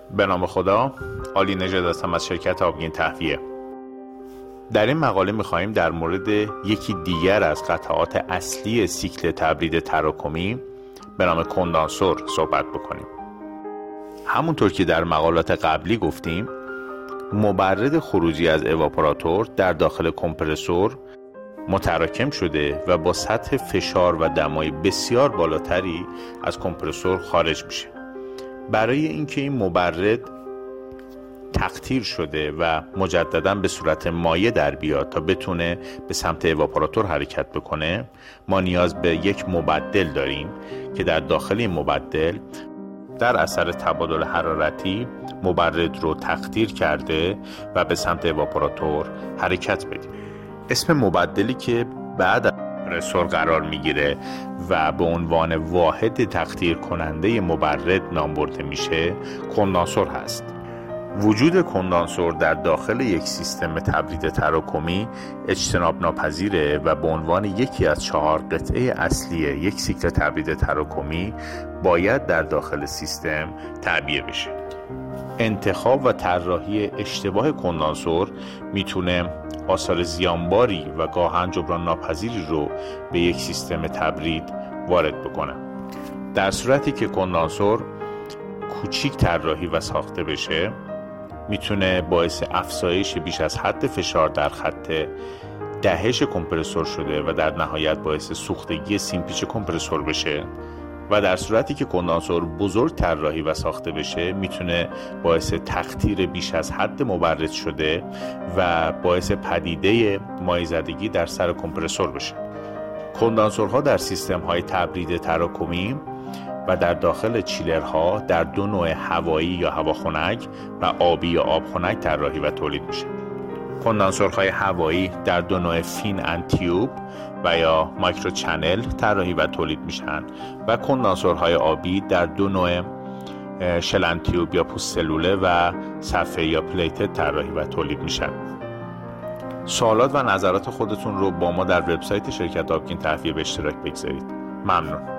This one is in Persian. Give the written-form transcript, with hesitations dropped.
به نام خدا، عالی نژاد هستم از شرکت آبگین تهویه. در این مقاله می‌خوایم در مورد یکی دیگر از قطعات اصلی سیکل تبرید تراکمی به نام کندانسور صحبت بکنیم. همونطور که در مقالات قبلی گفتیم، مبرد خروجی از اواپوراتور در داخل کمپرسور متراکم شده و با سطح فشار و دمای بسیار بالاتری از کمپرسور خارج میشه. برای اینکه این مبرد تقطیر شده و مجددا به صورت مایع در بیاد تا بتونه به سمت اواپوراتور حرکت بکنه، ما نیاز به یک مبدل داریم که در داخل این مبدل در اثر تبادل حرارتی مبرد رو تقطیر کرده و به سمت اواپوراتور حرکت بدیم. اسم مبدلی که بعد از کمپرسور قرار میگیره و به عنوان واحد تقطیر کننده مبرد نام برده میشه کندانسور هست. وجود کندانسور در داخل یک سیستم تبرید تراکمی اجتناب ناپذیره و به عنوان یکی از 4 قطعه اصلی یک سیکل تبرید تراکمی باید در داخل سیستم تعبیه بشه. انتخاب و طراحی اشتباه کندانسور میتونه آثار زیانباری و گاهن جبران ناپذیری رو به یک سیستم تبرید وارد بکنه. در صورتی که کندانسور کوچیک طراحی و ساخته بشه، میتونه باعث افزایش بیش از حد فشار در خط دهش کمپرسور شده و در نهایت باعث سوختگی سیمپیچ کمپرسور بشه و در صورتی که کندانسور بزرگ طراحی و ساخته بشه میتونه باعث تقطیر بیش از حد مبرد شده و باعث پدیده مایع‌زدگی در سر کمپرسور بشه. کندانسورها در سیستم‌های تبرید تراکمی و در داخل چیلرها در 2 نوع هوایی یا هواخنک و آبی یا آبخنک طراحی و تولید میشه. کندانسورهای هوایی در 2 نوع فین اند تیوب و یا مایکرو چنل طراحی و تولید میشن و کندانسورهای آبی در 2 نوع شل اند تیوب یا پوست سلوله و صفحه یا پلیتد طراحی و تولید میشن. سوالات و نظرات خودتون رو با ما در وبسایت شرکت آبگین تهویه به اشتراک بگذارید. ممنون.